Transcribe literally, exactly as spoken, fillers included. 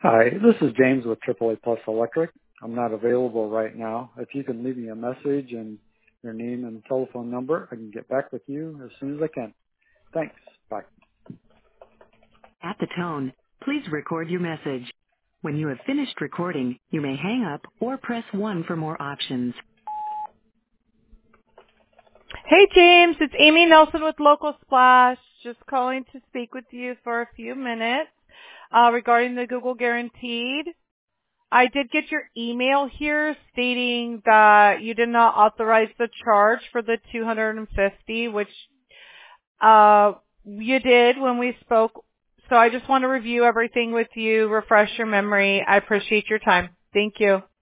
Hi, this is James with triple A Plus Electric. I'm not available right now. If you can leave me a message and your name and telephone number, I can get back with you as soon as I can. Thanks. Bye. At the tone, please record your message. When you have finished recording, you may hang up or press one for more options. Hey James, it's Amy Nelson with Local Splash. Just calling to speak with you for a few minutes uh, regarding the Google Guaranteed. I did get your email here stating that you did not authorize the charge for the two hundred fifty, which uh, you did when we spoke. So I just want to review everything with you, refresh your memory. I appreciate your time. Thank you.